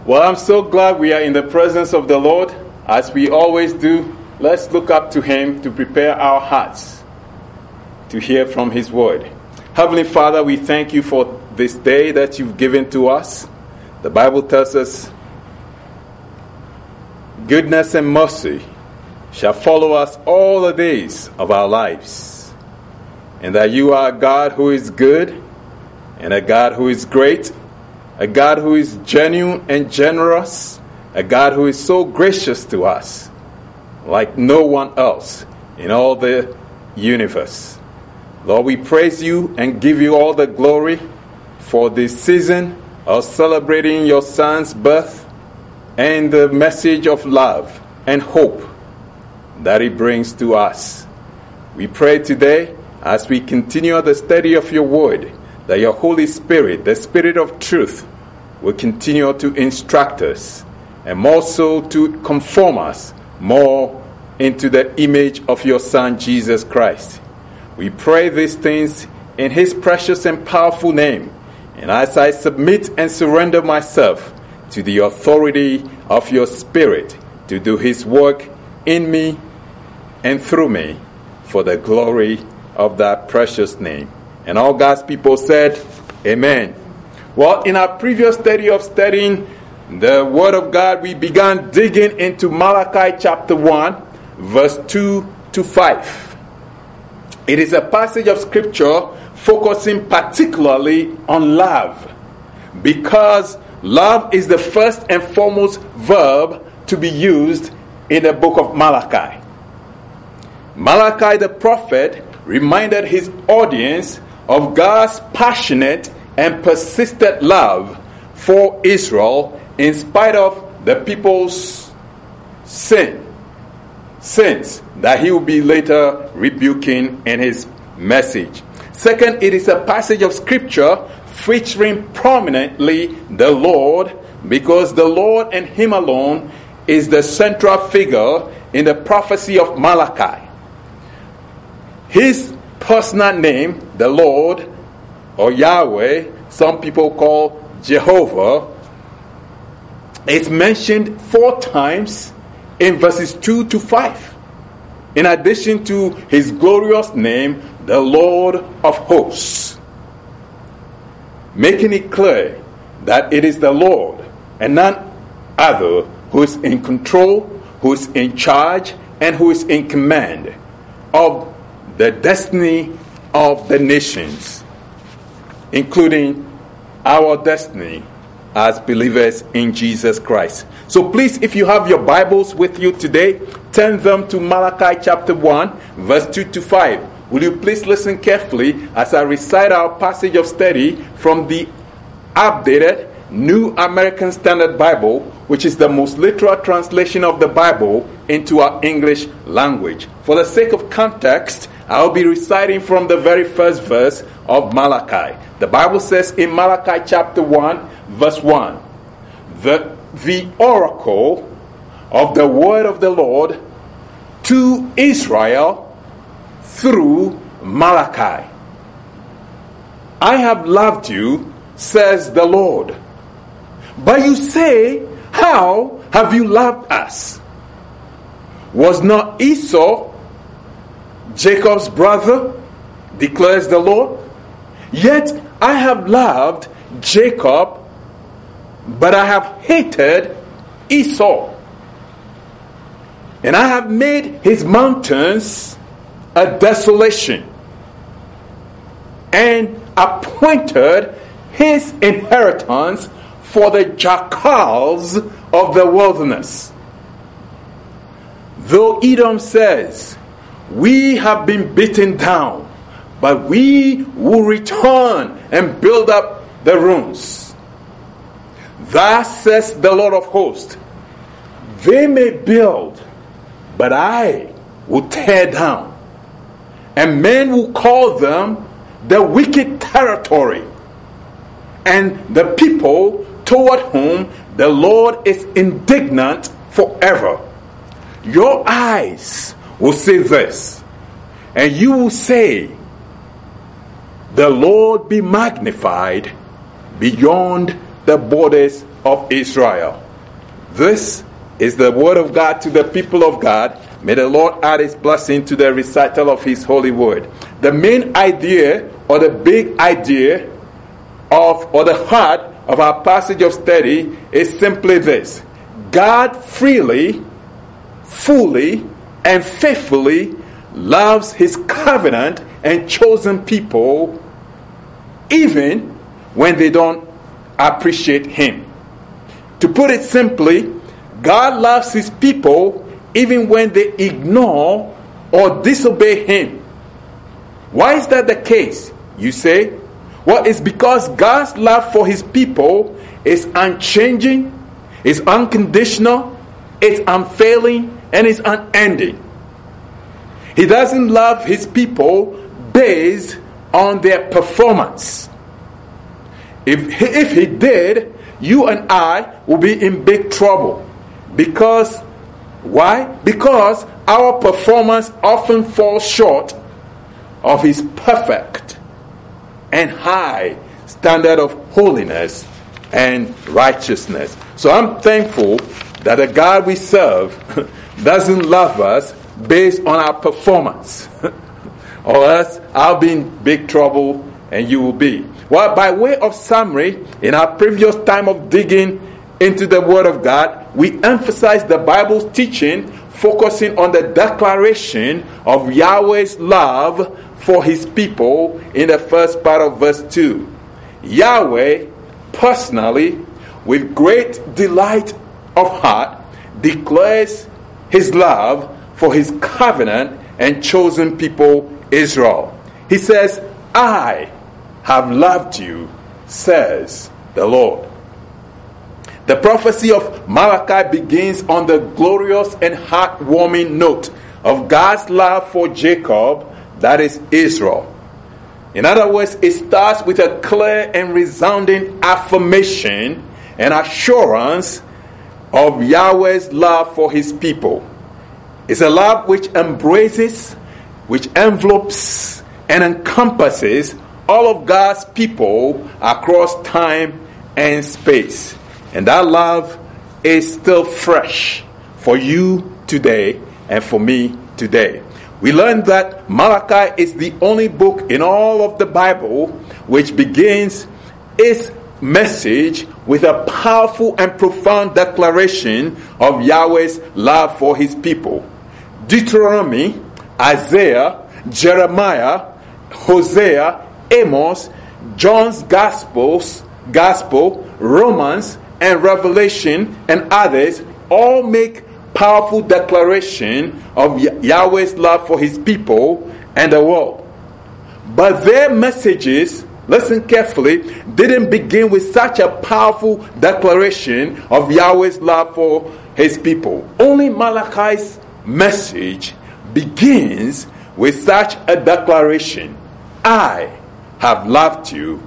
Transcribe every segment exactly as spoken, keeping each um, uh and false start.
Well, I'm so glad we are in the presence of the Lord. As we always do, let's look up to Him to prepare our hearts to hear from His word. Heavenly Father, we thank you for this day that you've given to us. The Bible tells us, goodness and mercy shall follow us all the days of our lives. And that you are a God who is good, and a God who is great, a God who is genuine and generous, a God who is so gracious to us, like no one else in all the universe. Lord, we praise you and give you all the glory for this season of celebrating your Son's birth and the message of love and hope that he brings to us. We pray today, as we continue the study of your word, that your Holy Spirit, the Spirit of truth, will continue to instruct us and more so to conform us more into the image of your Son, Jesus Christ. We pray these things in his precious and powerful name. And as I submit and surrender myself to the authority of your Spirit to do his work in me and through me for the glory of that precious name. And all God's people said, Amen. Well, in our previous study of studying the Word of God, we began digging into Malachi chapter one, verse two to five. It is a passage of Scripture focusing particularly on love, because love is the first and foremost verb to be used in the book of Malachi. Malachi the prophet reminded his audience of God's passionate and persistent love for Israel in spite of the people's sin, sins that he will be later rebuking in his message. Second, it is a passage of Scripture featuring prominently the Lord, because the Lord and him alone is the central figure in the prophecy of Malachi. His personal name, the Lord, or Yahweh, some people call Jehovah, is mentioned four times in verses two to five. In addition to his glorious name, the Lord of hosts, making it clear that it is the Lord and none other who is in control, who is in charge, and who is in command of the destiny of the nations, including our destiny as believers in Jesus Christ. So please, if you have your Bibles with you today, turn them to Malachi chapter one, verse two to five. Will you please listen carefully as I recite our passage of study from the updated New American Standard Bible, which is the most literal translation of the Bible into our English language. For the sake of context, I'll be reciting from the very first verse of Malachi. The Bible says in Malachi chapter one, verse one, the, the oracle of the word of the Lord to Israel through Malachi. I have loved you, says the Lord. But you say, how have you loved us? Was not Esau Jacob's brother, declares the Lord? Yet I have loved Jacob, but I have hated Esau. And I have made his mountains a desolation, and appointed his inheritance for the jackals of the wilderness. Though Edom says, we have been beaten down, but we will return and build up the ruins. Thus says the Lord of hosts, they may build, but I will tear down, and men will call them the wicked territory, and the people toward whom the Lord is indignant forever. Your eyes will see this, and you will say, the Lord be magnified beyond the borders of Israel. This is the word of God to the people of God. May the Lord add his blessing to the recital of his holy word. The main idea, or the big idea of, or the heart of our passage of study is simply this: God freely, fully, and faithfully loves his covenant and chosen people, even when they don't appreciate him. To put it simply, God loves his people even when they ignore or disobey him. Why is that the case, you say? Well, it's because God's love for his people is unchanging, is unconditional, it's unfailing, and it's unending. He doesn't love his people based on their performance. If, if he did, you and I will be in big trouble. Because, why? Because our performance often falls short of his perfect and high standard of holiness and righteousness. So I'm thankful that the God we serve doesn't love us based on our performance. Or else I'll be in big trouble and you will be. Well, by way of summary, in our previous time of digging into the Word of God, we emphasized the Bible's teaching focusing on the declaration of Yahweh's love for his people in the first part of verse two. Yahweh personally, with great delight of heart, declares his love for his covenant and chosen people Israel. He says, I have loved you, says the Lord. The prophecy of Malachi begins on the glorious and heartwarming note of God's love for Jacob, that is Israel. In other words, it starts with a clear and resounding affirmation and assurance of Yahweh's love for his people. It's a love which embraces, which envelopes, and encompasses all of God's people across time and space. And that love is still fresh for you today and for me today. We learned that Malachi is the only book in all of the Bible which begins its message with a powerful and profound declaration of Yahweh's love for his people. Deuteronomy, Isaiah, Jeremiah, Hosea, Amos, John's Gospels, Gospel, Romans, and Revelation, and others all make powerful declaration of Yahweh's love for his people and the world. But their messages, listen carefully, didn't begin with such a powerful declaration of Yahweh's love for his people. Only Malachi's message begins with such a declaration. I have loved you,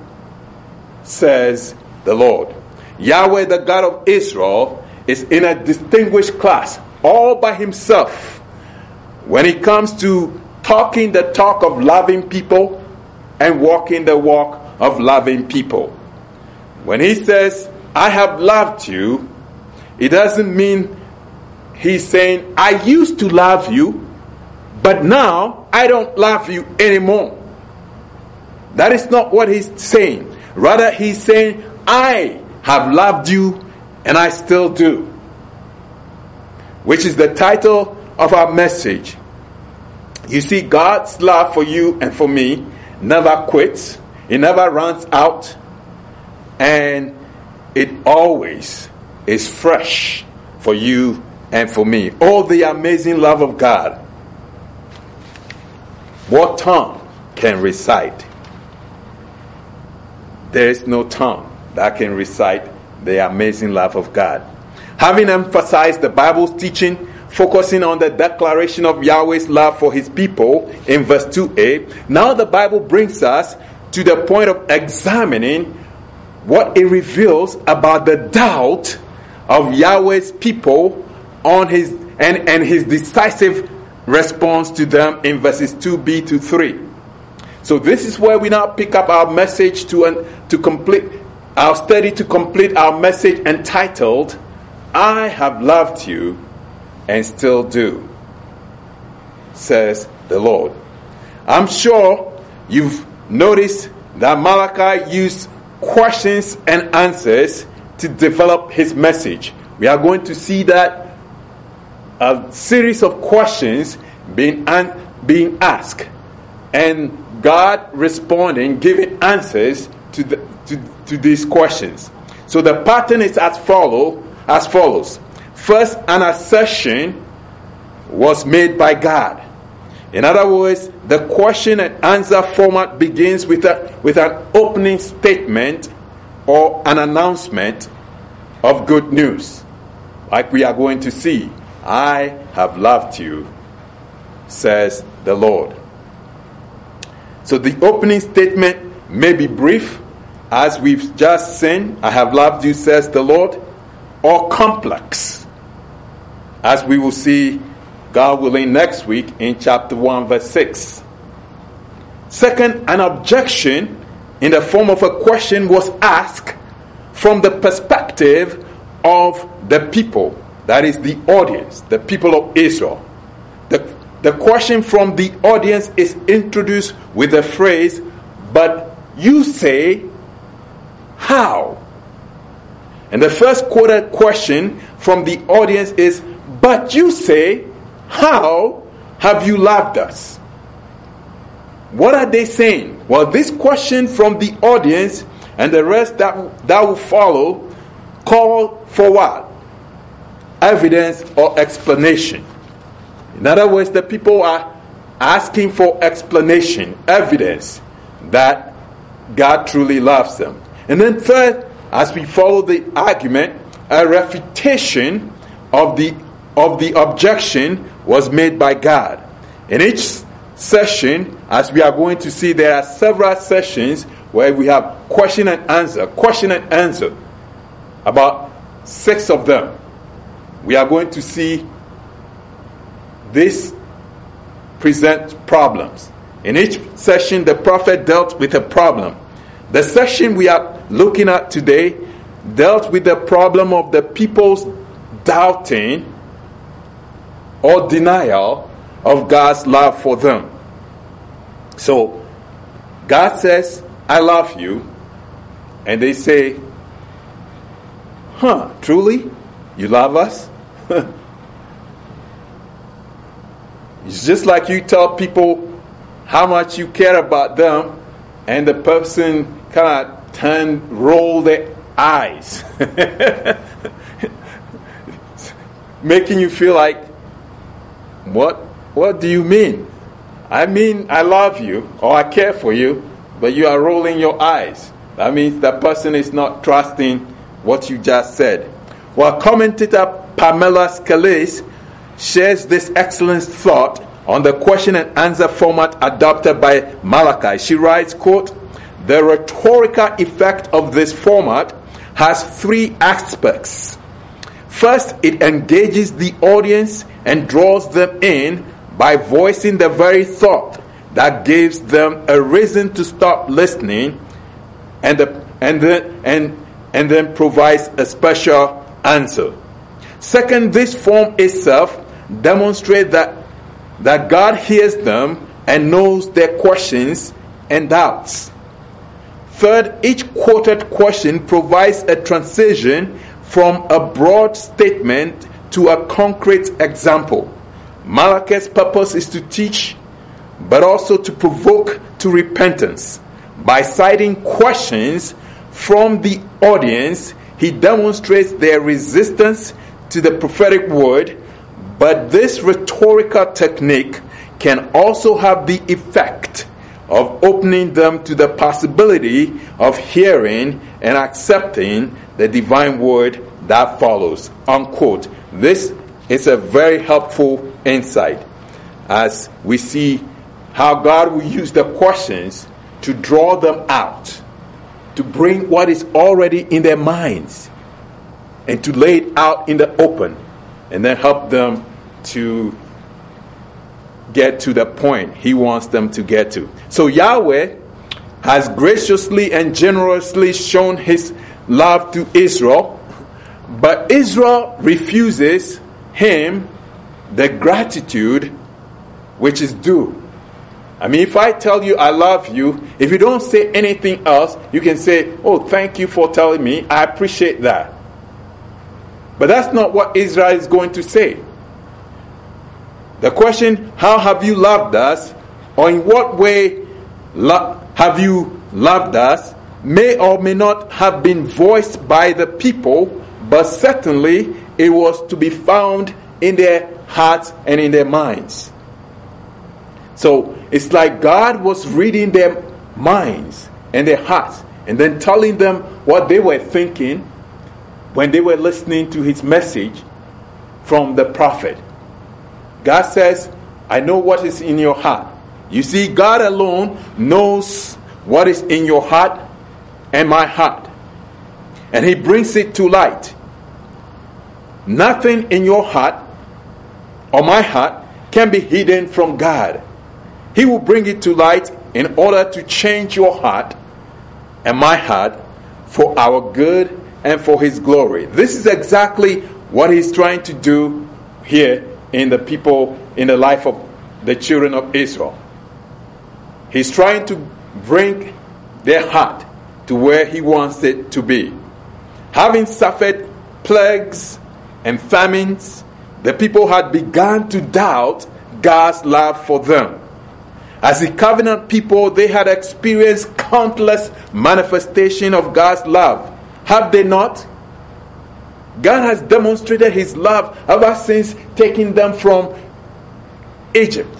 says the Lord. Yahweh, the God of Israel, is in a distinguished class all by himself when it comes to talking the talk of loving people and walking the walk of loving people. When he says, I have loved you, it doesn't mean he's saying, I used to love you, but now I don't love you anymore. That is not what he's saying. Rather, he's saying, I have loved you and I still do. Which is the title of our message. You see, God's love for you and for me never quits. It never runs out. And it always is fresh for you and for me. Oh, the amazing love of God. What tongue can recite? There is no tongue that can recite the amazing love of God. Having emphasized the Bible's teaching, focusing on the declaration of Yahweh's love for his people in verse two a, now the Bible brings us to the point of examining what it reveals about the doubt of Yahweh's people on his and, and his decisive response to them in verses two b to three. So this is where we now pick up our message to, an, to complete our study to complete our message entitled, I have loved you and still do, says the Lord. I'm sure you've noticed that Malachi used questions and answers to develop his message. We are going to see that a series of questions being, an, being asked, and God responding, giving answers to, the, to, to these questions. So the pattern is as follow, as follows. First, an assertion was made by God. In other words, the question and answer format begins with, a, with an opening statement or an announcement of good news. Like we are going to see, I have loved you, says the Lord. So the opening statement may be brief, as we've just seen, I have loved you, says the Lord, or complex, as we will see, God willing, next week in chapter one, verse six. Second, an objection in the form of a question was asked from the perspective of the people, that is the audience, the people of Israel. The, the question from the audience is introduced with the phrase, but you say, how? And the first quoted question from the audience is, but you say, how have you loved us? What are they saying? Well, this question from the audience and the rest that, that will follow call for what? Evidence or explanation. In other words, the people are asking for explanation, evidence that God truly loves them. And then third, as we follow the argument, a refutation of the of the objection was made by God. In each session, as we are going to see, there are several sessions where we have question and answer, question and answer, about six of them. We are going to see this present problems. In each session, the prophet dealt with a problem. The session we are looking at today dealt with the problem of the people's doubting or denial of God's love for them. So, God says, I love you. And they say, huh, truly? You love us? It's just like you tell people how much you care about them, and the person kind of turn, roll their eyes, making you feel like, what? What do you mean? I mean, I love you or I care for you, but you are rolling your eyes. That means that person is not trusting what you just said. Well, commentator Pamela Scalise shares this excellent thought on the question and answer format adopted by Malachi. She writes, quote, the rhetorical effect of this format has three aspects. First, it engages the audience and draws them in by voicing the very thought that gives them a reason to stop listening, and the, and then and and then provides a special answer. Second, this form itself demonstrates that that God hears them and knows their questions and doubts. Third, each quoted question provides a transition from a broad statement to a concrete example. Malachi's purpose is to teach, but also to provoke to repentance. By citing questions from the audience, he demonstrates their resistance to the prophetic word, but this rhetorical technique can also have the effect of opening them to the possibility of hearing and accepting the divine word that follows. Unquote. This is a very helpful insight as we see how God will use the questions to draw them out, to bring what is already in their minds and to lay it out in the open, and then help them to get to the point he wants them to get to. So Yahweh has graciously and generously shown his love to Israel, but Israel refuses him the gratitude which is due. I mean, if I tell you I love you, if you don't say anything else, you can say, oh, thank you for telling me. I appreciate that. But that's not what Israel is going to say. The question, how have you loved us, or in what way lo- have you loved us, may or may not have been voiced by the people, but certainly it was to be found in their hearts and in their minds. So it's like God was reading their minds and their hearts and then telling them what they were thinking when they were listening to his message from the prophet. God says, I know what is in your heart. You see, God alone knows what is in your heart and my heart. And he brings it to light. Nothing in your heart or my heart can be hidden from God. He will bring it to light in order to change your heart and my heart for our good and for his glory. This is exactly what he's trying to do here in the people, in the life of the children of Israel. He's trying to bring their heart to where he wants it to be. Having suffered plagues and famines, the people had begun to doubt God's love for them. As a covenant people, they had experienced countless manifestations of God's love. Have they not? God has demonstrated his love ever since taking them from Egypt.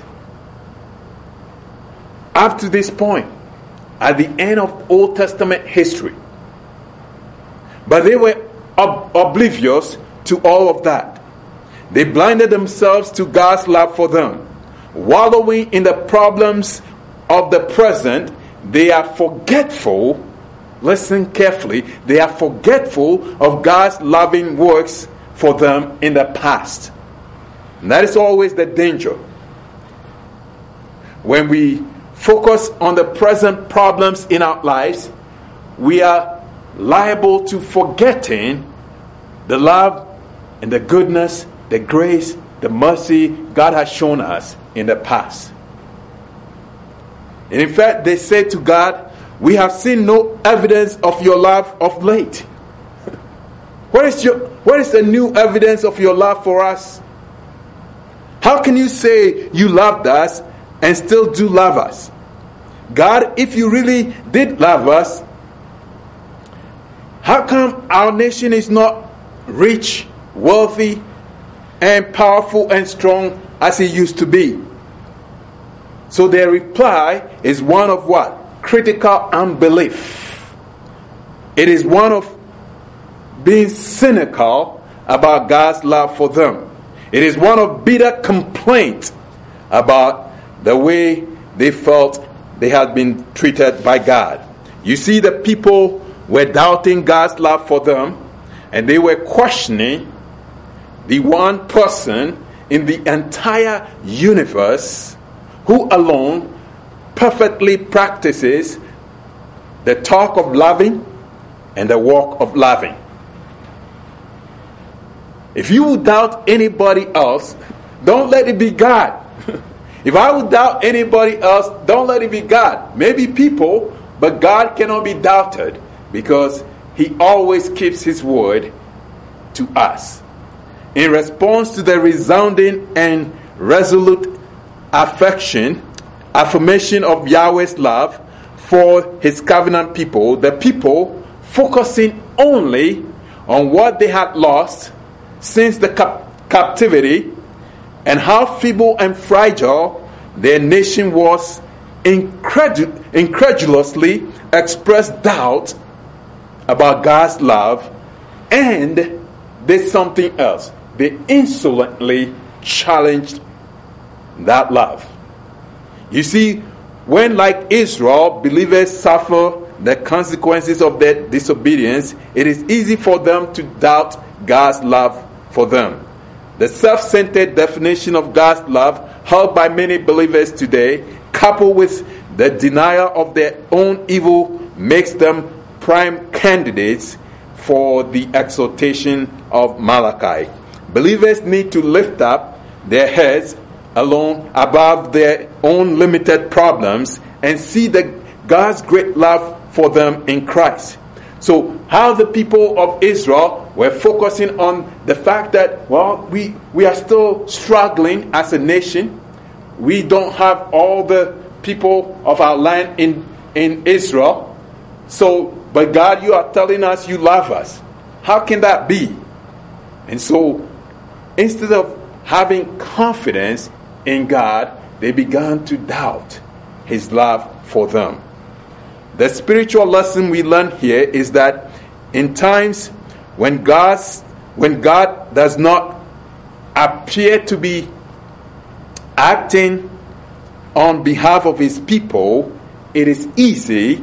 Up to this point, at the end of Old Testament history. But they were ob- oblivious to all of that. They blinded themselves to God's love for them. Wallowing in the problems of the present, they are forgetful. Listen carefully. They are forgetful of God's loving works for them in the past. And that is always the danger. When we focus on the present problems in our lives, we are liable to forgetting the love and the goodness, the grace, the mercy God has shown us in the past. And in fact, they said to God, we have seen no evidence of your love of late. Where is your, where is the new evidence of your love for us? How can you say you loved us and still do love us? God, if you really did love us, how come our nation is not rich, wealthy, and powerful and strong as it used to be? So their reply is one of what? Critical unbelief. It is one of being cynical about God's love for them. It is one of bitter complaint about the way they felt they had been treated by God. You see, the people were doubting God's love for them, and they were questioning the one person in the entire universe who alone perfectly practices the talk of loving and the walk of loving. If you would doubt anybody else, don't let it be God. If I would doubt anybody else, don't let it be God. Maybe people, but God cannot be doubted because he always keeps his word to us. In response to the resounding and resolute affection, affirmation of Yahweh's love for his covenant people, the people focusing only on what they had lost since the cap- captivity and how feeble and fragile their nation was, incredu- incredulously expressed doubt about God's love and did something else. They insolently challenged that love. You see, when, like Israel, believers suffer the consequences of their disobedience, it is easy for them to doubt God's love for them. The self-centered definition of God's love held by many believers today, coupled with the denial of their own evil makes them prime candidates for the exhortation of Malachi. Believers need to lift up their heads alone above their own limited problems and see the God's great love for them in Christ. So how the people of Israel were focusing on the fact that, well, we, we are still struggling as a nation. We don't have all the people of our land in, in Israel. So, but God, you are telling us you love us. How can that be? And so, instead of having confidence in God, they began to doubt His love for them. The spiritual lesson we learn here is that in times when God's, when God does not appear to be acting on behalf of His people, it is easy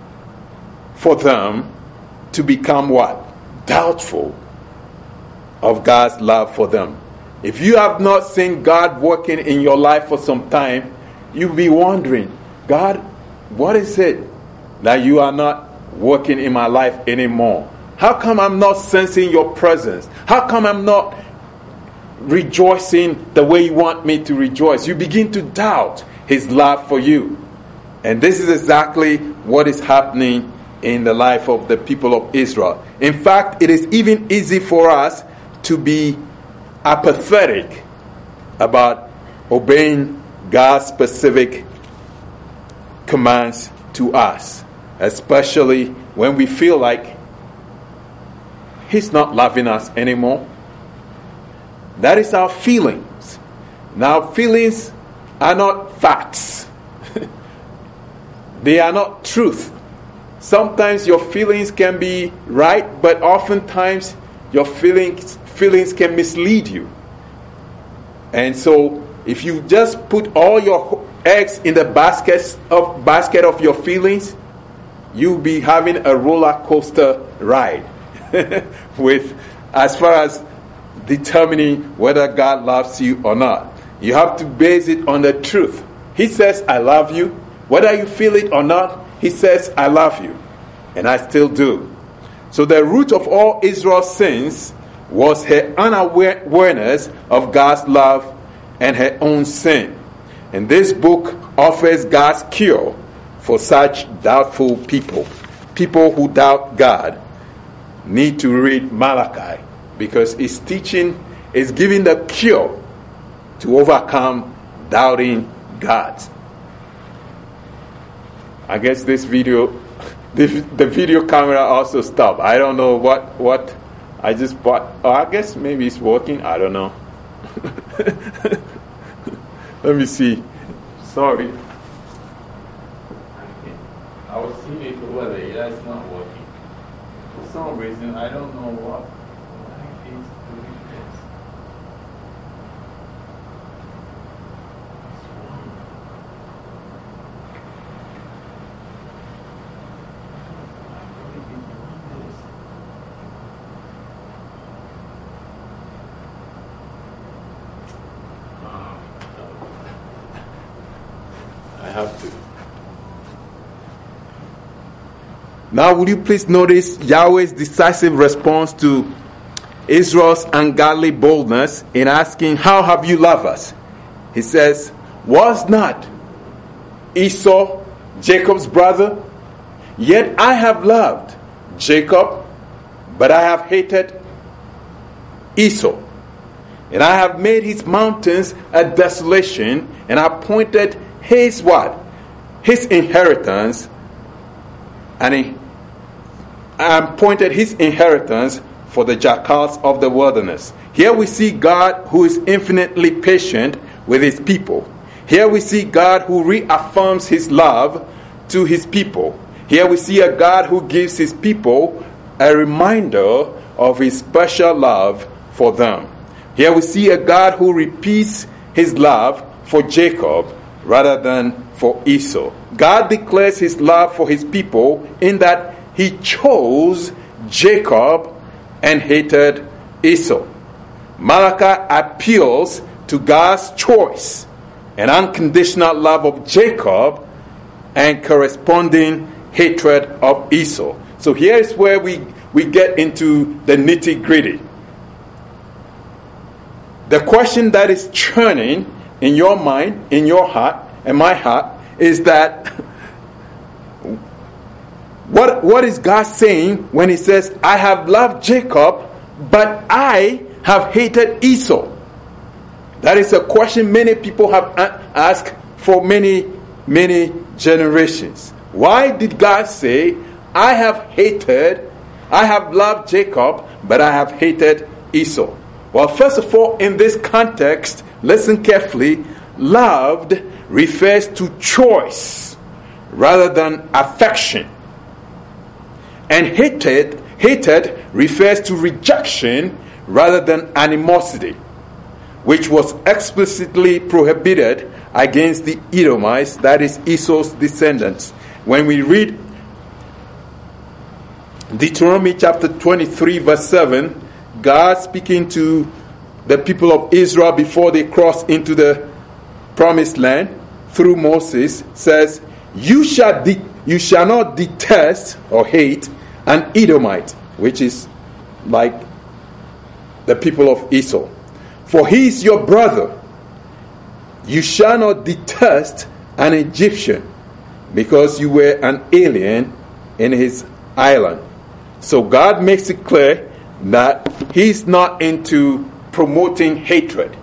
for them to become what? Doubtful of God's love for them. If you have not seen God working in your life for some time, you'll be wondering, God, what is it that you are not working in my life anymore? How come I'm not sensing your presence? How come I'm not rejoicing the way you want me to rejoice? You begin to doubt His love for you. And this is exactly what is happening in the life of the people of Israel. In fact, it is even easy for us to be apathetic about obeying God's specific commands to us, especially when we feel like He's not loving us anymore. That is our feelings. Now, feelings are not facts. They are not truth. Sometimes your feelings can be right, but oftentimes your feelings feelings can mislead you. And so, if you just put all your eggs in the basket of basket of your feelings, you'll be having a roller coaster ride with as far as determining whether God loves you or not. You have to base it on the truth. He says, I love you. Whether you feel it or not, He says, I love you. And I still do. So the root of all Israel's sins was her unawareness of God's love and her own sin. And this book offers God's cure for such doubtful people. People who doubt God need to read Malachi, because its teaching is giving the cure to overcome doubting God. I guess this video, the, the video camera also stopped. I don't know what, what I just bought. Oh, I guess maybe it's working. I don't know. Let me see. Sorry. I was seeing it over there. Yeah, it's not working. For some reason, I don't know what. Why it's doing this. I have to. Now, would you please notice Yahweh's decisive response to Israel's ungodly boldness in asking, how have you loved us? He says, was not Esau Jacob's brother? Yet I have loved Jacob, but I have hated Esau. And I have made his mountains a desolation, and appointed his what? His inheritance, and he appointed his inheritance for the jackals of the wilderness. Here we see God who is infinitely patient with His people. Here we see God who reaffirms His love to His people. Here we see a God who gives His people a reminder of His special love for them. Here we see a God who repeats His love for Jacob rather than for Esau. God declares His love for His people in that He chose Jacob and hated Esau. Malachi appeals to God's choice and unconditional love of Jacob and corresponding hatred of Esau. So here is where we, we get into the nitty-gritty. The question that is churning in your mind, in your heart, and my heart, is that what, what is God saying when he says, I have loved Jacob, but I have hated Esau? That is a question many people have asked for many, many generations. Why did God say, I have hated, I have loved Jacob, but I have hated Esau? Well, first of all, in this context, listen carefully, loved refers to choice rather than affection. And hated, hated refers to rejection rather than animosity, which was explicitly prohibited against the Edomites, that is Esau's descendants. When we read Deuteronomy chapter twenty-three verse seven, God speaking to the people of Israel before they cross into the promised land through Moses says, you shall de- you shall not detest or hate an Edomite, which is like the people of Esau, for he is your brother. You shall not detest an Egyptian, because you were an alien in his island. So God makes it clear that he's not into promoting hatred.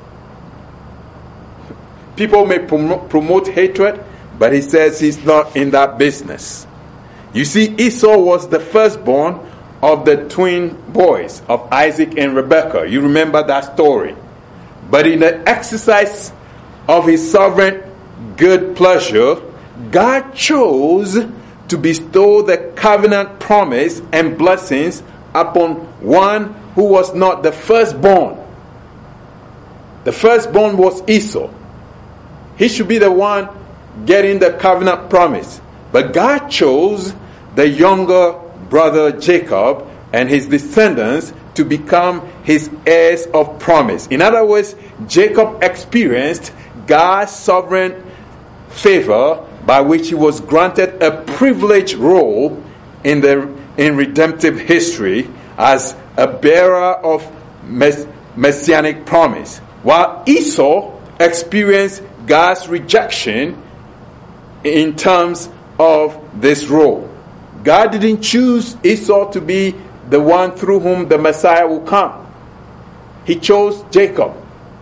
People may prom- promote hatred, but he says he's not in that business. You see, Esau was the firstborn of the twin boys of Isaac and Rebekah. You remember that story. But in the exercise of his sovereign good pleasure, God chose to bestow the covenant promise and blessings upon one who was not the firstborn. The firstborn was Esau. He should be the one getting the covenant promise. But God chose the younger brother Jacob and his descendants to become his heirs of promise. In other words, Jacob experienced God's sovereign favor by which he was granted a privileged role in the in redemptive history as a bearer of mess, messianic promise, while Esau experienced God's rejection in terms of this role. God didn't choose Esau to be the one through whom the Messiah will come. He chose Jacob.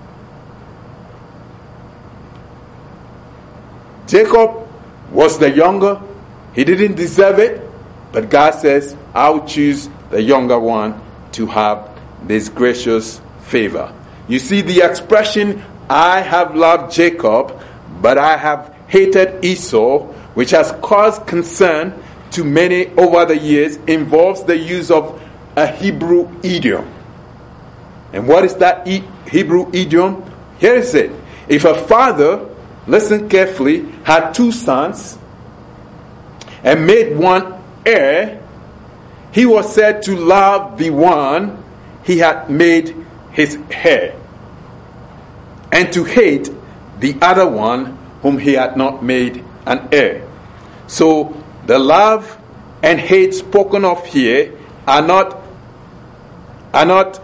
Jacob was the younger. He didn't deserve it, but God says, I'll choose the younger one to have this gracious favor. You see, the expression, I have loved Jacob, but I have hated Esau, which has caused concern to many over the years, involves the use of a Hebrew idiom. And what is that e- Hebrew idiom? Here is it. If a father, listen carefully, had two sons and made one heir, he was said to love the one he had made his heir, and to hate the other one whom he had not made an heir. So the love and hate spoken of here are not are not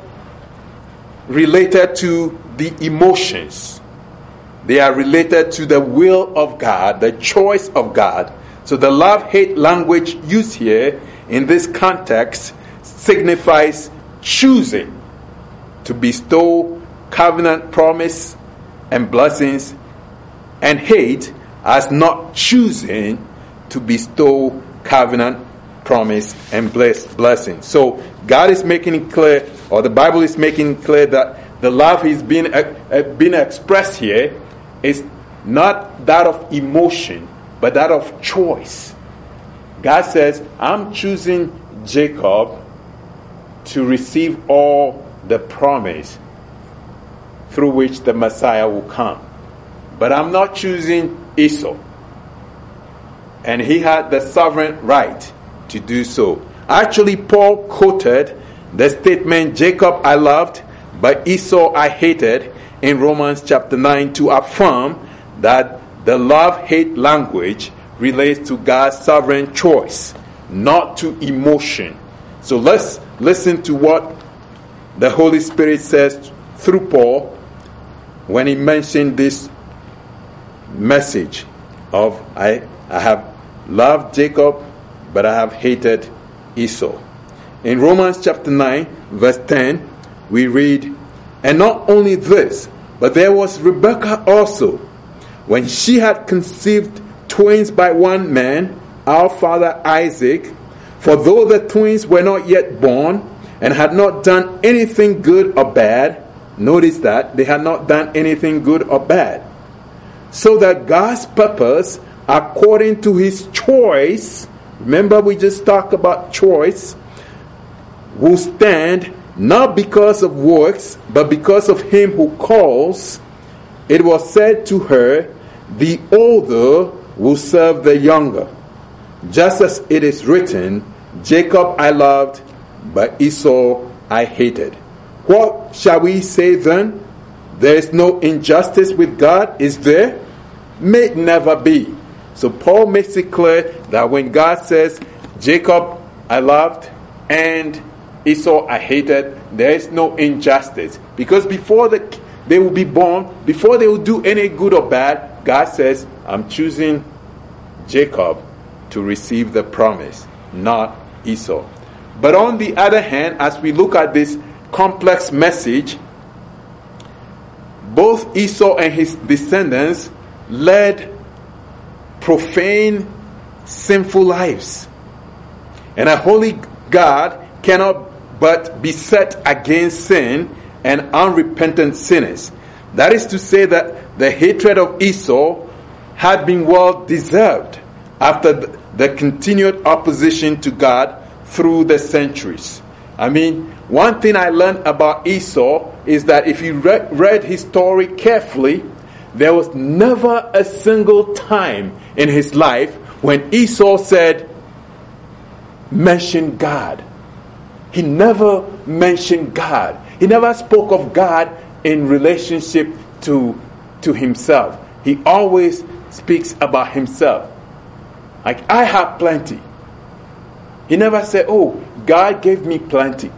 related to the emotions. They are related to the will of God, the choice of God. So the love-hate language used here in this context signifies choosing to bestow covenant promise and blessings, and hate as not choosing to bestow covenant promise and bless blessings. So God is making it clear, or the Bible is making it clear, that the love is being uh, being expressed here is not that of emotion, but that of choice. God says, I'm choosing Jacob to receive all the promise through which the Messiah will come. But I'm not choosing Esau. And he had the sovereign right to do so. Actually, Paul quoted the statement, Jacob I loved, but Esau I hated, in Romans chapter nine, to affirm that the love-hate language relates to God's sovereign choice, not to emotion. So let's listen to what the Holy Spirit says through Paul when he mentioned this message of I, I have loved Jacob, but I have hated Esau. In Romans chapter nine, verse ten, we read, "And not only this, but there was Rebekah also, when she had conceived twins by one man, our father Isaac. For though the twins were not yet born, and had not done anything good or bad," notice that, they had not done anything good or bad, "so that God's purpose, according to his choice," remember we just talked about choice, "will stand, not because of works, but because of him who calls. It was said to her, the older will serve the younger. Just as it is written, Jacob I loved, but Esau I hated. What shall we say then? There is no injustice with God, is there? May it never be." So Paul makes it clear that when God says, Jacob I loved and Esau I hated, there is no injustice. Because before the, they will be born, before they will do any good or bad, God says, I'm choosing Jacob to receive the promise, not Esau. But on the other hand, as we look at this complex message, both Esau and his descendants led profane, sinful lives. And a holy God cannot but be set against sin and unrepentant sinners. That is to say that the hatred of Esau had been well deserved after the, the continued opposition to God through the centuries. I mean, one thing I learned about Esau is that if you re- read his story carefully, there was never a single time in his life when Esau said, mention God. He never mentioned God. He never spoke of God in relationship to, to himself. He always speaks about himself. Like, I have plenty. He never said, oh, God gave me plenty.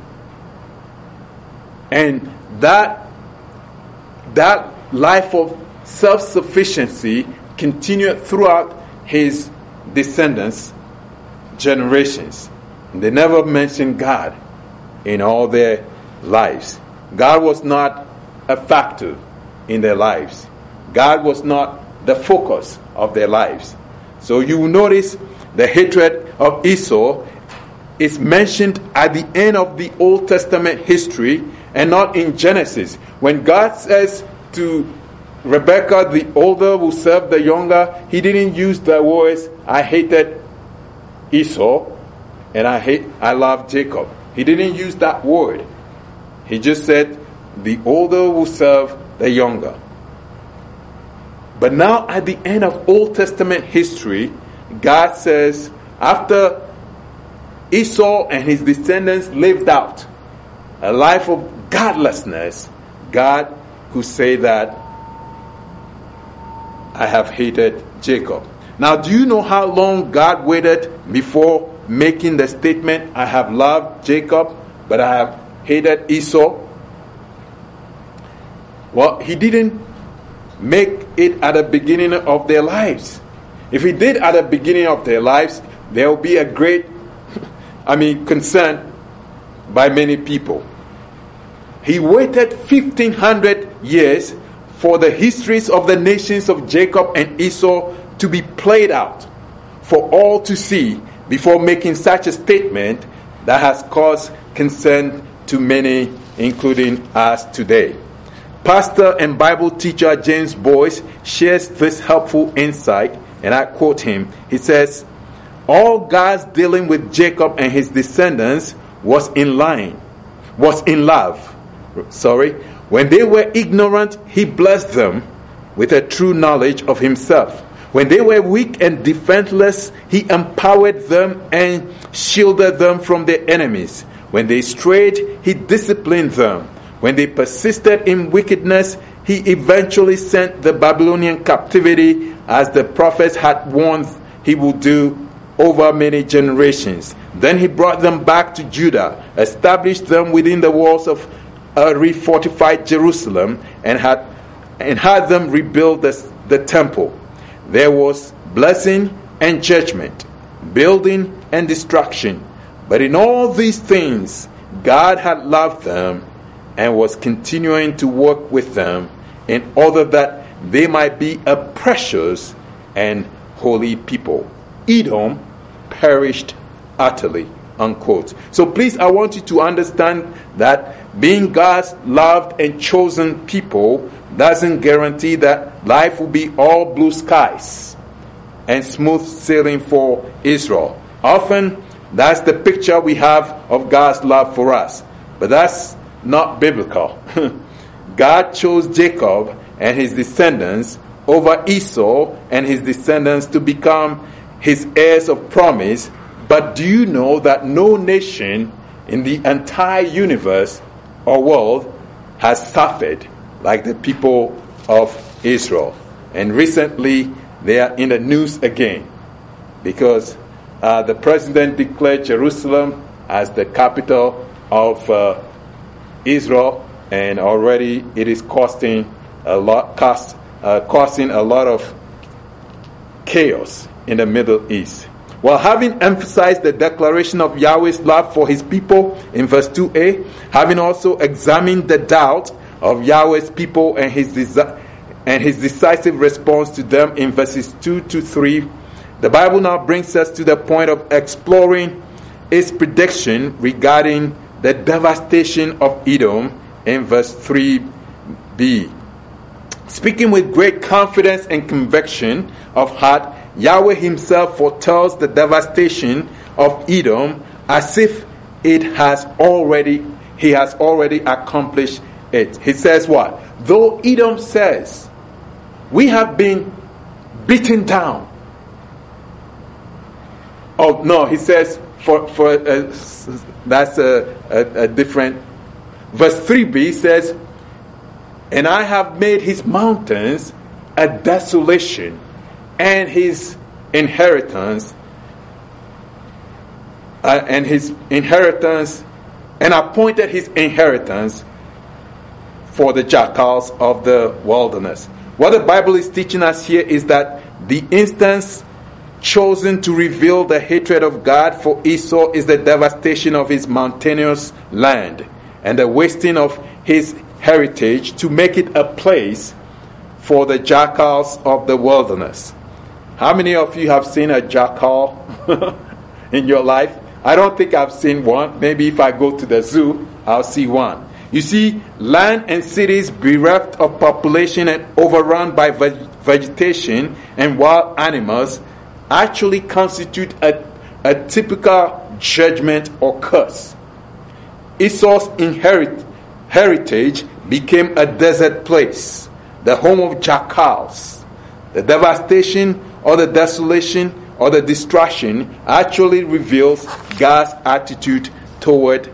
And that, that life of self-sufficiency continued throughout his descendants' generations. They never mentioned God in all their lives. God was not a factor in their lives. God was not the focus of their lives. So you will notice the hatred of Esau is mentioned at the end of the Old Testament history and not in Genesis. When God says to Rebekah, the older will serve the younger, he didn't use the words, I hated Esau and I hate, I love Jacob. He didn't use that word. He just said, the older will serve the younger. But now at the end of Old Testament history, God says, after Esau and his descendants lived out a life of godlessness, God could say that, I have hated Jacob. Now, do you know how long God waited before making the statement, I have loved Jacob, but I have hated Esau? Well, he didn't make it at the beginning of their lives. If he did at the beginning of their lives, there will be a great, I mean, concern by many people. He waited fifteen hundred years for the histories of the nations of Jacob and Esau to be played out for all to see before making such a statement that has caused concern to many, including us today. Pastor and Bible teacher James Boyce shares this helpful insight, and I quote him. He says, all God's dealing with Jacob and his descendants was in line, was in love. Sorry. When they were ignorant, he blessed them with a true knowledge of himself. When they were weak and defenseless, he empowered them and shielded them from their enemies. When they strayed, he disciplined them. When they persisted in wickedness, he eventually sent the Babylonian captivity as the prophets had warned he would do over many generations. Then he brought them back to Judah, established them within the walls of a refortified Jerusalem, and had and had them rebuild the, the temple. There was blessing and judgment, building and destruction. But in all these things, God had loved them and was continuing to work with them in order that they might be a precious and holy people. Edom perished utterly, unquote. So please, I want you to understand that being God's loved and chosen people doesn't guarantee that life will be all blue skies and smooth sailing for Israel. Often, that's the picture we have of God's love for us. But that's not biblical. God chose Jacob and his descendants over Esau and his descendants to become his heirs of promise. But do you know that no nation in the entire universe or world has suffered like the people of Israel? And recently they are in the news again because uh, the president declared Jerusalem as the capital of uh, Israel, and already it is costing a lot, cost, uh, causing a lot of chaos in the Middle East. Well, having emphasized the declaration of Yahweh's love for his people in verse two a, having also examined the doubt of Yahweh's people and his desi- and his decisive response to them in verses two to three, the Bible now brings us to the point of exploring its prediction regarding the devastation of Edom in verse three b. Speaking with great confidence and conviction of heart, Yahweh himself foretells the devastation of Edom as if it has already, he has already accomplished it. He says what? Though Edom says, we have been beaten down. Oh, no, he says, for, for uh, that's a, a, a different. Verse three b says, and I have made his mountains a desolation, and his inheritance, uh, and his inheritance, and appointed his inheritance for the jackals of the wilderness. What the Bible is teaching us here is that the instance chosen to reveal the hatred of God for Esau is the devastation of his mountainous land and the wasting of his heritage to make it a place for the jackals of the wilderness. How many of you have seen a jackal in your life? I don't think I've seen one. Maybe if I go to the zoo, I'll see one. You see, land and cities bereft of population and overrun by veg- vegetation and wild animals actually constitute a, a typical judgment or curse. Esau's inherit, heritage became a desert place, the home of jackals. The devastation or the desolation or the destruction actually reveals God's attitude toward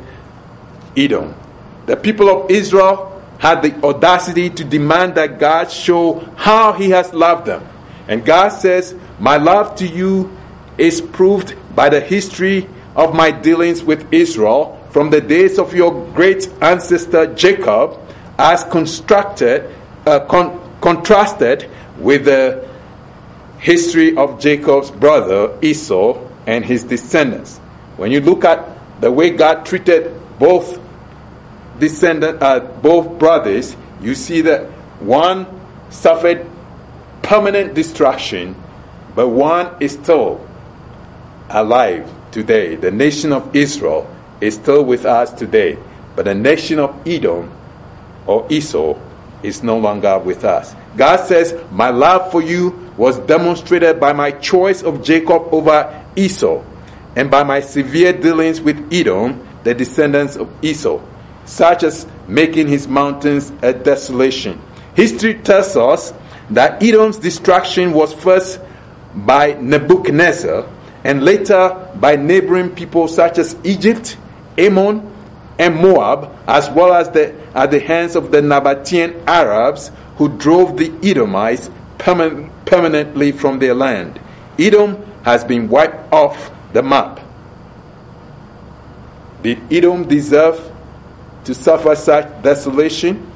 Edom. The people of Israel had the audacity to demand that God show how he has loved them. And God says, my love to you is proved by the history of my dealings with Israel from the days of your great ancestor Jacob, as constructed, uh, con- contrasted with the history of Jacob's brother Esau and his descendants. When you look at the way God treated both descendant, uh, both brothers, you see that one suffered permanent destruction, but one is still alive today. The nation of Israel is still with us today, but the nation of Edom or Esau is no longer with us. God says, my love for you was demonstrated by my choice of Jacob over Esau, and by my severe dealings with Edom, the descendants of Esau, such as making his mountains a desolation. History tells us that Edom's destruction was first by Nebuchadnezzar and later by neighboring people such as Egypt, Ammon, and Moab, as well as the, at the hands of the Nabatean Arabs who drove the Edomites perman- permanently from their land. Edom has been wiped off the map. Did Edom deserve to suffer such desolation?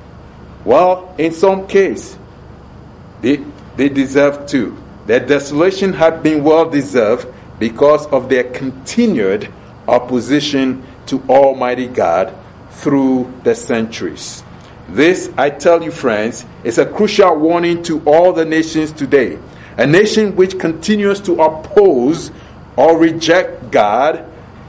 Well, in some case, they, they deserve to. Their desolation had been well deserved because of their continued opposition to Almighty God through the centuries. This, I tell you friends, is a crucial warning to all the nations today. A nation which continues to oppose or reject God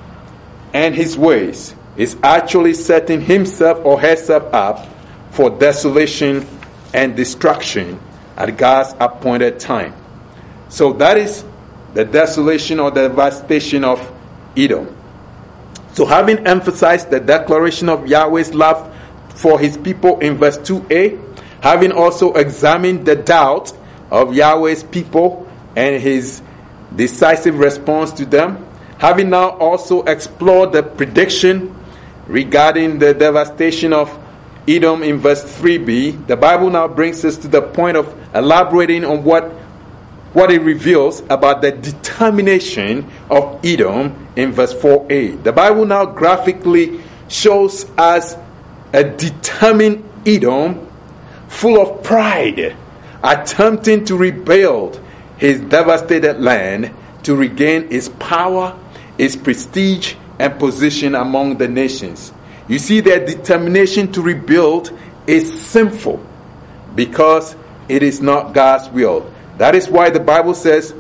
and His ways is actually setting himself or herself up for desolation and destruction at God's appointed time. So that is the desolation or devastation of Edom. So having emphasized the declaration of Yahweh's love for His people in verse two a, having also examined the doubt of Yahweh's people and His decisive response to them, having now also explored the prediction regarding the devastation of Edom in verse three b, the Bible now brings us to the point of elaborating on what, what it reveals about the determination of Edom in verse four a. The Bible now graphically shows us a determined Edom full of pride, attempting to rebuild his devastated land to regain its power, its prestige, and position among the nations. You see, their determination to rebuild is sinful because it is not God's will. That is why the Bible says,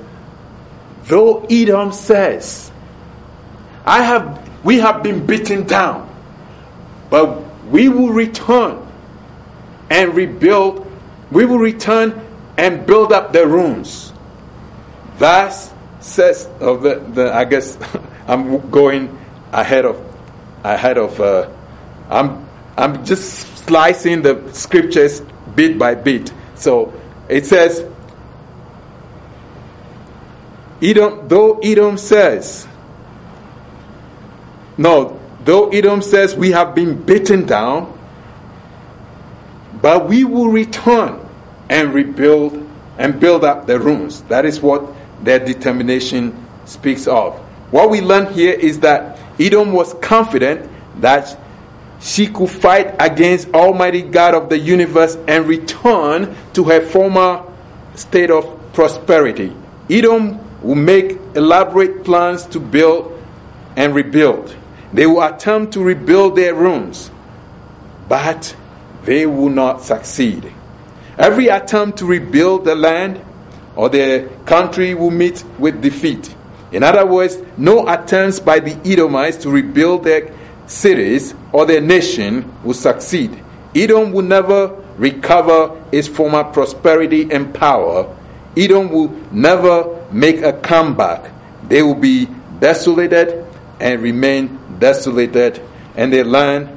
though Edom says, I have, we have been beaten down, but we will return and rebuild, we will return and build up the ruins. Thus says, of the, the I guess I'm going ahead of ahead of uh, I'm I'm just slicing the scriptures bit by bit. So it says, Edom, though Edom says, no, though Edom says we have been beaten down, but we will return and rebuild and build up the ruins. That is what their determination speaks of. What we learn here is that Edom was confident that she could fight against Almighty God of the universe and return to her former state of prosperity. Edom will make elaborate plans to build and rebuild. They will attempt to rebuild their ruins, but they will not succeed. Every attempt to rebuild the land or the country will meet with defeat. In other words, no attempts by the Edomites to rebuild their cities or their nation will succeed. Edom will never recover its former prosperity and power. Edom will never make a comeback. They will be desolated and remain desolated, and their land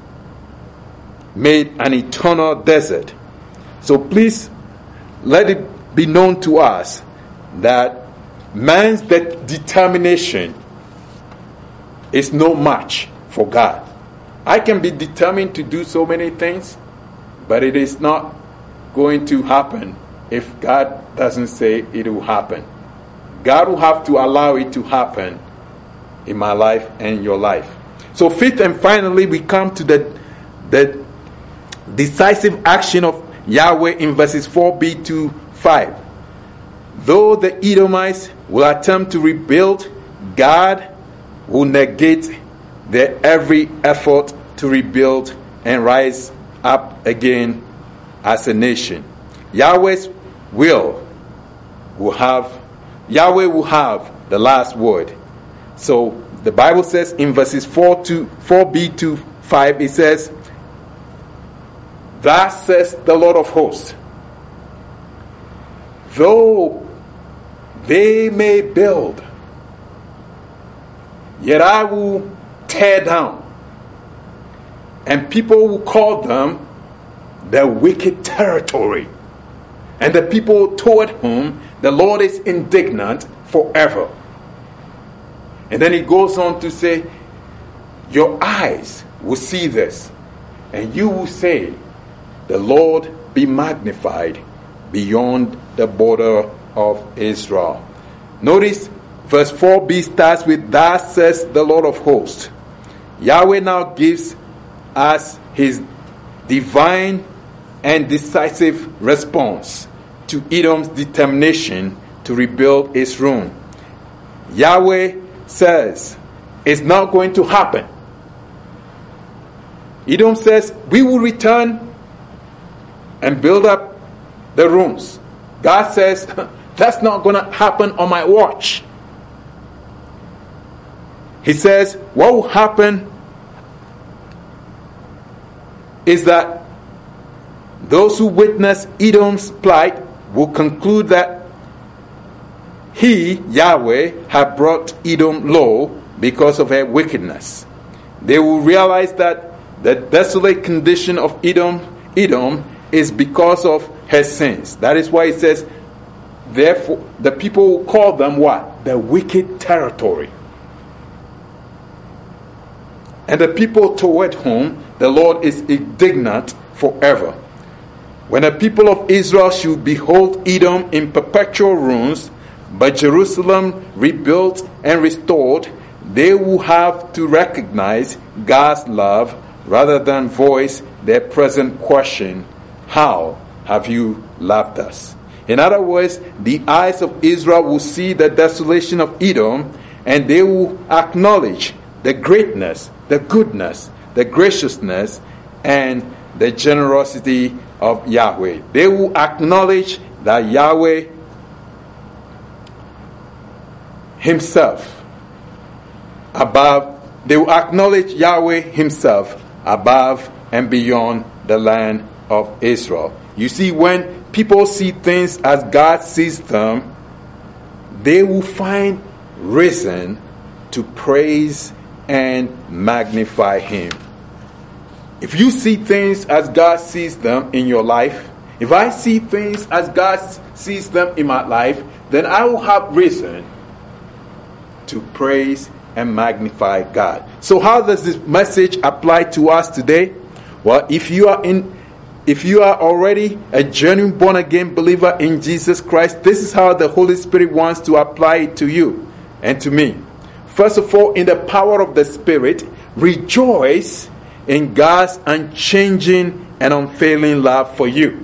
made an eternal desert. So please let it be known to us that man's de- determination is no match for God. I can be determined to do so many things, but it is not going to happen if God doesn't say it will happen. God will have to allow it to happen in my life and your life. So fifth and finally, we come to the, the decisive action of Yahweh in verses four b to five. Though the Edomites will attempt to rebuild, God will negate their every effort to rebuild and rise up again as a nation. Yahweh's will will have Yahweh will have the last word. So the Bible says in verses four to four b to five, it says, thus says the Lord of hosts, though they may build, yet I will tear down, and people will call them the wicked territory, and the people toward whom the Lord is indignant forever. And then he goes on to say, your eyes will see this, and you will say, the Lord be magnified beyond the border of Israel. Notice verse four b starts with, "Thus says the Lord of hosts." Yahweh now gives us his divine and decisive response to Edom's determination to rebuild its ruin. Yahweh says it's not going to happen. Edom says, "We will return and build up the ruins." God says, "That's not going to happen on my watch." He says, what will happen is that those who witness Edom's plight will conclude that he, Yahweh, had brought Edom low because of her wickedness. They will realize that the desolate condition of Edom, Edom is because of her sins. That is why it says, therefore, the people will call them what? The wicked territory. And the people toward whom the Lord is indignant forever. When the people of Israel should behold Edom in perpetual ruins, but Jerusalem rebuilt and restored, they will have to recognize God's love rather than voice their present question, "How have you loved us?" In other words, the eyes of Israel will see the desolation of Edom, and they will acknowledge the greatness, the goodness, the graciousness, and the generosity of Yahweh. They will acknowledge that Yahweh himself above, they will acknowledge Yahweh himself above and beyond the land of Israel. You see, when people see things as God sees them, they will find reason to praise and magnify him. If you see things as God sees them in your life, if I see things as God sees them in my life, then I will have reason to praise and magnify God. So how does this message apply to us today? Well, if you are in if you are already a genuine born again believer in Jesus Christ, this is how the Holy Spirit wants to apply it to you and to me. First of all, in the power of the Spirit, rejoice in God's unchanging and unfailing love for you.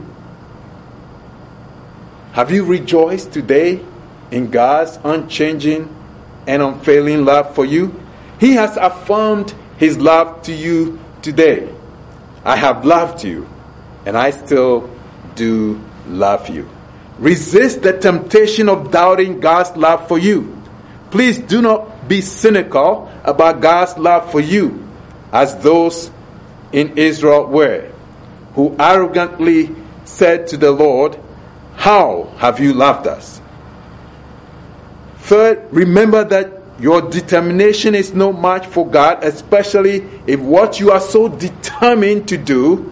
Have you rejoiced today in God's unchanging and unfailing love for you? He has affirmed his love to you today. I have loved you, and I still do love you. Resist the temptation of doubting God's love for you. Please do not be cynical about God's love for you, as those in Israel were, who arrogantly said to the Lord, "How have you loved us?" Third, remember that your determination is no match for God, especially if what you are so determined to do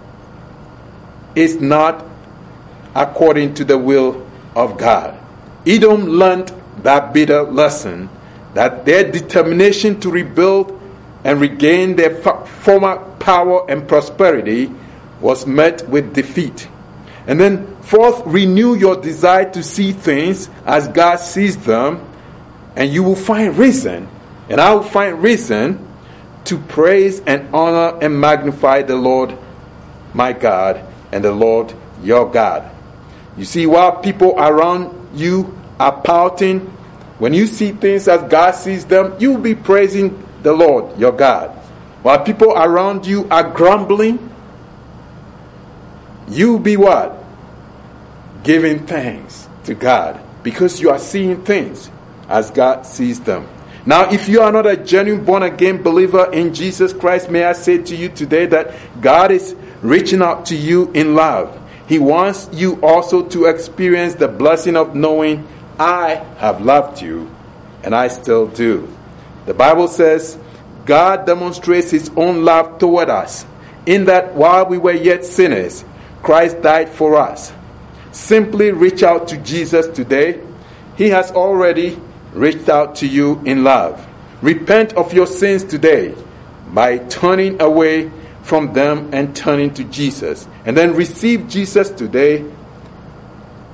is not according to the will of God. Edom learned that bitter lesson, that their determination to rebuild and regain their former power and prosperity was met with defeat. And then fourth, renew your desire to see things as God sees them, and you will find reason, and I will find reason to praise and honor and magnify the Lord my God and the Lord your God. You see, while people around you are pouting, when you see things as God sees them, you will be praising the Lord your God. While people around you are grumbling, you will be what? Giving thanks to God, because you are seeing things as God sees them. Now, if you are not a genuine born-again believer in Jesus Christ, may I say to you today that God is reaching out to you in love. He wants you also to experience the blessing of knowing, I have loved you, and I still do. The Bible says, God demonstrates his own love toward us, in that while we were yet sinners, Christ died for us. Simply reach out to Jesus today. He has already reached out to you in love. Repent of your sins today by turning away from them and turning to Jesus. And then receive Jesus today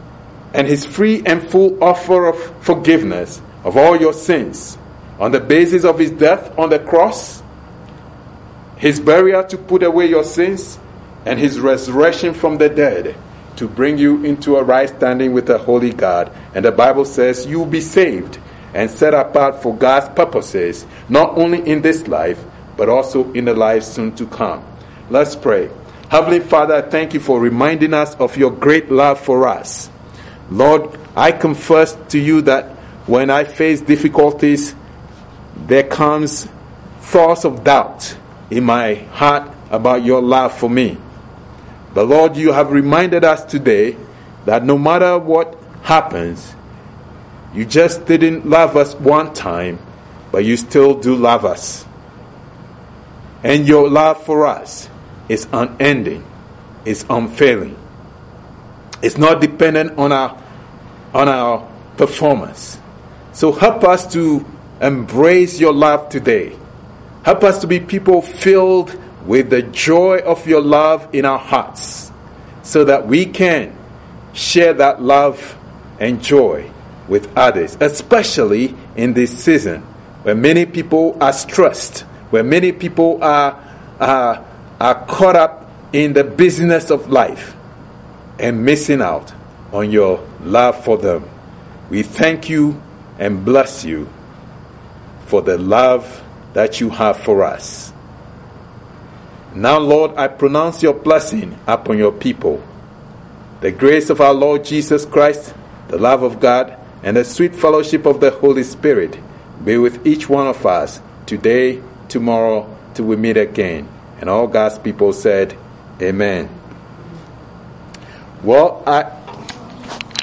and his free and full offer of forgiveness of all your sins on the basis of his death on the cross, his burial to put away your sins, and his resurrection from the dead to bring you into a right standing with the holy God. And the Bible says you'll be saved and set apart for God's purposes, not only in this life, but also in the life soon to come. Let's pray. Heavenly Father, I thank you for reminding us of your great love for us. Lord, I confess to you that when I face difficulties, there comes thoughts of doubt in my heart about your love for me. But Lord, you have reminded us today that no matter what happens, you just didn't love us one time, but you still do love us. And your love for us is unending, is unfailing. It's not dependent on our on our performance. So help us to embrace your love today. Help us to be people filled with the joy of your love in our hearts, so that we can share that love and joy with others, especially in this season where many people are stressed, where many people are, are, are caught up in the business of life and missing out on your love for them. We thank you and bless you for the love that you have for us. Now, Lord, I pronounce your blessing upon your people. The grace of our Lord Jesus Christ, the love of God, and the sweet fellowship of the Holy Spirit be with each one of us today, tomorrow, till we meet again. And all God's people said, Amen. Well, I